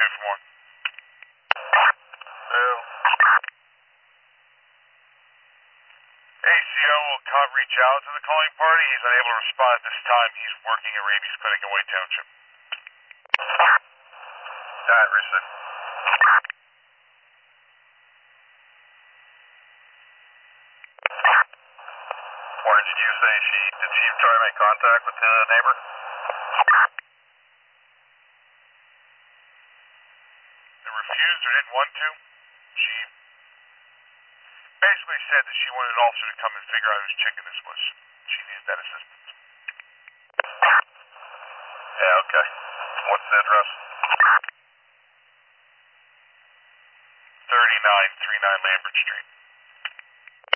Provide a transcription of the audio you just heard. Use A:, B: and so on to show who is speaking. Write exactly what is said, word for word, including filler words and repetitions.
A: two from one.
B: Hello.
A: A C O will cop reach out to the calling party. He's unable to respond at this time. He's working at Raby's Clinic in White Township.
B: Alright, receive. Warren, did you say she, did she try to make contact with the neighbor?
A: They refused or didn't want to. She basically said that she wanted an officer to come and figure out whose chicken this was. She needed that assistance.
B: Yeah, okay. What's the address?
A: thirty-nine thirty-nine Lambert Street.